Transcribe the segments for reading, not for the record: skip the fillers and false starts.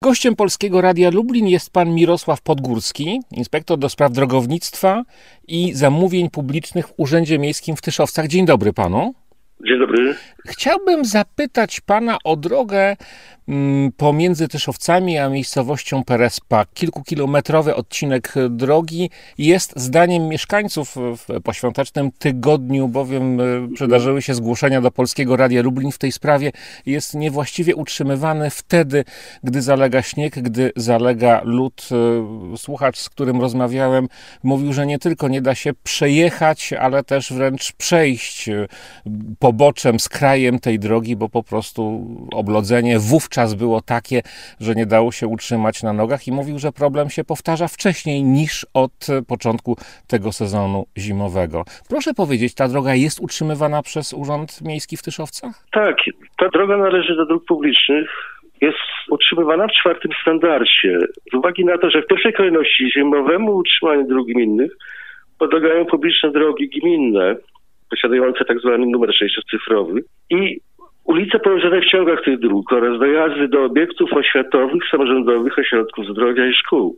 Gościem Polskiego Radia Lublin jest pan Mirosław Podgórski, inspektor do spraw drogownictwa i zamówień publicznych w Urzędzie Miejskim w Tyszowcach. Dzień dobry panu. Dzień dobry. Chciałbym zapytać pana o drogę pomiędzy Tyszowcami a miejscowością Perespa. Kilkukilometrowy odcinek drogi jest zdaniem mieszkańców w poświątecznym tygodniu, bowiem przydarzyły się zgłoszenia do Polskiego Radia Lublin w tej sprawie, jest niewłaściwie utrzymywany wtedy, gdy zalega śnieg, gdy zalega lód. Słuchacz, z którym rozmawiałem, mówił, że nie tylko nie da się przejechać, ale też wręcz przejść poboczem, z krajem tej drogi, bo po prostu oblodzenie wówczas było takie, że nie dało się utrzymać na nogach i mówił, że problem się powtarza wcześniej niż od początku tego sezonu zimowego. Proszę powiedzieć, ta droga jest utrzymywana przez Urząd Miejski w Tyszowcach? Tak, ta droga należy do dróg publicznych. Jest utrzymywana w 4. standardzie. Z uwagi na to, że w pierwszej kolejności zimowemu utrzymaniu dróg gminnych podlegają publiczne drogi gminne, posiadające tak zwany numer 6-cyfrowy i ulice położone w ciągach tych dróg oraz dojazdy do obiektów oświatowych, samorządowych, ośrodków zdrowia i szkół.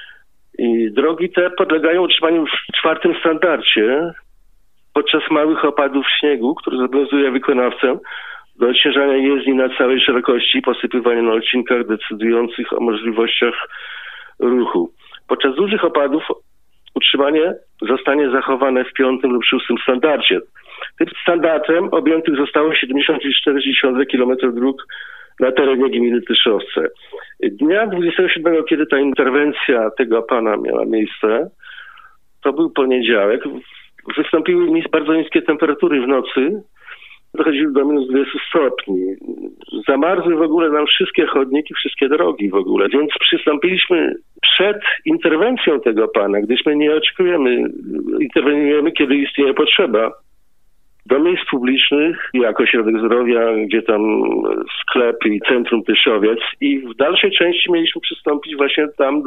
I drogi te podlegają utrzymaniu w 4. standardzie podczas małych opadów śniegu, który zobowiązuje wykonawcę do odśnieżania jezdni na całej szerokości i posypywania na odcinkach decydujących o możliwościach ruchu. Podczas dużych opadów utrzymanie zostanie zachowane w 5. lub 6. standardzie. Tym standardem objętych zostało 70,4 km dróg na terenie gminy Tyszowce. Dnia 27, kiedy ta interwencja tego pana miała miejsce, to był poniedziałek, wystąpiły bardzo niskie temperatury w nocy, dochodziły do minus 20 stopni. Zamarzły w ogóle nam wszystkie chodniki, wszystkie drogi w ogóle, więc przystąpiliśmy przed interwencją tego pana, gdyż my nie oczekujemy, interweniujemy, kiedy istnieje potrzeba, do miejsc publicznych, jako ośrodek zdrowia, gdzie tam sklep i centrum Tyszowiec, i w dalszej części mieliśmy przystąpić właśnie tam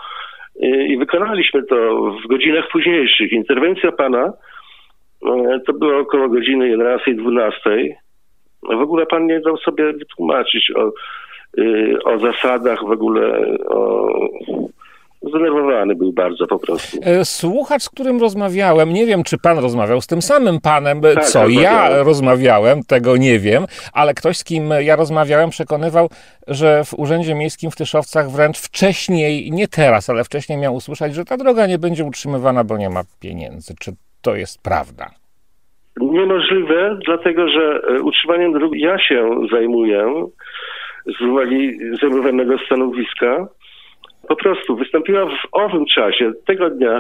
i wykonaliśmy to w godzinach późniejszych. Interwencja pana to było około godziny 11-12. W ogóle pan nie dał sobie wytłumaczyć o zasadach, w ogóle zdenerwowany był bardzo po prostu. Słuchacz, z którym rozmawiałem, nie wiem, czy pan rozmawiał z tym samym panem, tak, co ja rozmawiałem, tego nie wiem, ale ktoś, z kim ja rozmawiałem, przekonywał, że w Urzędzie Miejskim w Tyszowcach wręcz wcześniej, nie teraz, ale wcześniej miał usłyszeć, że ta droga nie będzie utrzymywana, bo nie ma pieniędzy. Czy to jest prawda? Niemożliwe, dlatego że utrzymaniem dróg ja się zajmuję z uwagi zajmowanego stanowiska. Po prostu wystąpiła w owym czasie, tego dnia,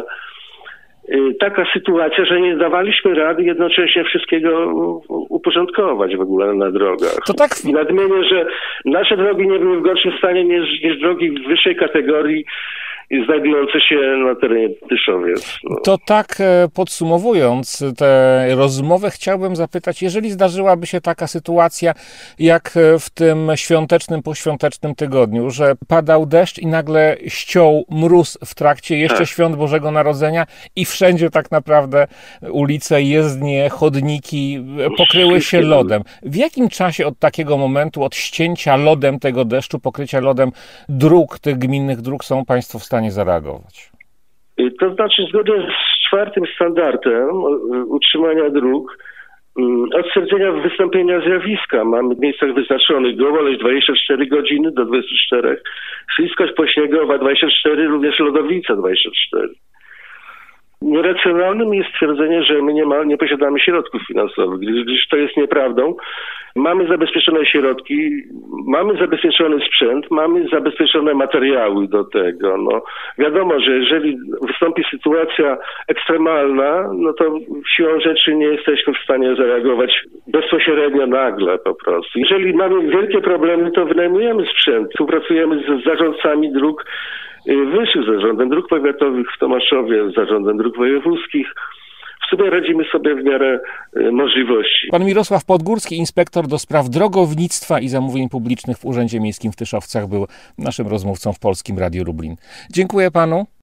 taka sytuacja, że nie dawaliśmy rady jednocześnie wszystkiego uporządkować w ogóle na drogach. To tak... I nadmienię, że nasze drogi nie były w gorszym stanie niż drogi wyższej kategorii znajdujące się na terenie Tyszowiec. To tak podsumowując tę rozmowę, chciałbym zapytać, jeżeli zdarzyłaby się taka sytuacja, jak w tym świątecznym, poświątecznym tygodniu, że padał deszcz i nagle ściął mróz w trakcie jeszcze świąt Bożego Narodzenia i wszędzie tak naprawdę ulice, jezdnie, chodniki pokryły się lodem. W jakim czasie od takiego momentu, od ścięcia lodem tego deszczu, pokrycia lodem dróg, tych gminnych dróg są państwo w stanie zareagować? To znaczy, zgodnie z 4. standardem utrzymania dróg, od stwierdzenia wystąpienia zjawiska mamy w miejscach wyznaczonych długość 24 godziny do 24, śliskość pośniegowa 24, również lodowica 24. Nieracjonalnym jest stwierdzenie, że my nie posiadamy środków finansowych, gdyż to jest nieprawdą. Mamy zabezpieczone środki, mamy zabezpieczony sprzęt, mamy zabezpieczone materiały do tego. Wiadomo, że jeżeli wystąpi sytuacja ekstremalna, to siłą rzeczy nie jesteśmy w stanie zareagować bezpośrednio, nagle po prostu. Jeżeli mamy wielkie problemy, to wynajmujemy sprzęt, współpracujemy z zarządcami dróg wyższych, z Zarządem Dróg Powiatowych w Tomaszowie, z Zarządem Dróg Wojewódzkich. W sumie radzimy sobie w miarę możliwości. Pan Mirosław Podgórski, inspektor do spraw drogownictwa i zamówień publicznych w Urzędzie Miejskim w Tyszowcach, był naszym rozmówcą w Polskim Radiu Lublin. Dziękuję panu.